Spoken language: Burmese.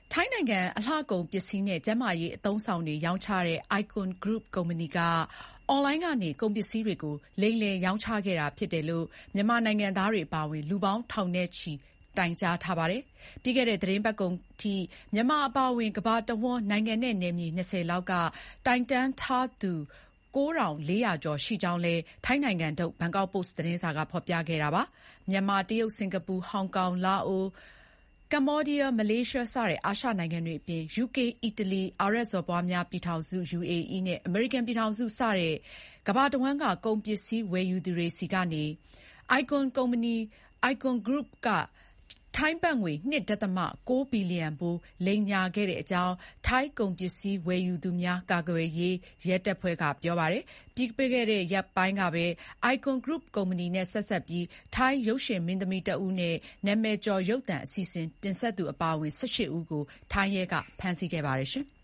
ထိုင်းနိုင်ငံအလှကုန်ပစ္စည်းနဲ့ကျန်းမာရေးအသုံးအဆောင်တွေရောင်းချတဲ့ Icon Group ကုမ္ပဏီကအွန်လိုင်းကနေကုန်ပစ္စည်းတွေကိုလိမ်လည်ရောင်းချခဲ့တာဖြစ်တယ်လို့မြန်မာနိုင်ငံသားတွေအပါအဝင်လူပေါင်းထောင်နဲ့ချီတိုင်ကြားထားပါတယ်။ ပြီးခဲ့တဲ့သီတင်းပတ်ကုန်ထိမြန်မာအပါအဝင်ကမ္ဘာတဝန်းနိုင်ငံနဲ့နယ်မြေ 20 လောက်ကတိုင်တန်းထားသူ 9,400 ကျော်ရှိကြောင်းလည်းထိုင်းနိုင်ငံထုတ် ဘန်ကောက်ပို့စ်သတင်းစာကဖော်ပြခဲ့တာပါ။ မြန်မာ၊ တရုတ်၊ စင်ကာပူ၊ ဟောင်ကောင်၊ လာအို၊ ကမ္ဘောဒီးယား၊ မလေးရှားစတဲ့အာရှနိုင်ငံတွေအပြင် ယူကေ၊ အီတလီ၊ အာရပ်စော်ဘွားများပြည်ထောင်စု UAE နဲ့ အမေရိကန်ပြည်ထောင်စုစတဲ့ကမ္ဘာတဝန်းကကုန်ပစ္စည်းဝယ်ယူသူတွေဆီကနေ Icon Group ကထိုင်းဘတ်ငွေ ၂.၉ ဘီလီယံဖိုးလိမ်ညာခဲ့တဲ့အကြောင်းထိုင်းကုန်ပစ္စည်းဝယ်ယူသူများကာကွယ်ရေးရဲတပ်ဖွဲ့ကပြောပါတယ်။ ပြီးခဲ့တဲ့ရက်ပိုင်းကပဲ Icon Group ကုမ္ပဏီနဲ့ဆက်စပ်ပြီးထိုင်းရုပ်ရှင်မင်းသမီးတဦးနဲ့နာမည်ကျော်ရုပ်သံအစီအစဉ်တင်ဆက်သူအပါအဝင် 18 ဦးကိုထိုင်းရဲကဖမ်းဆီးခဲ့ပါတယ်။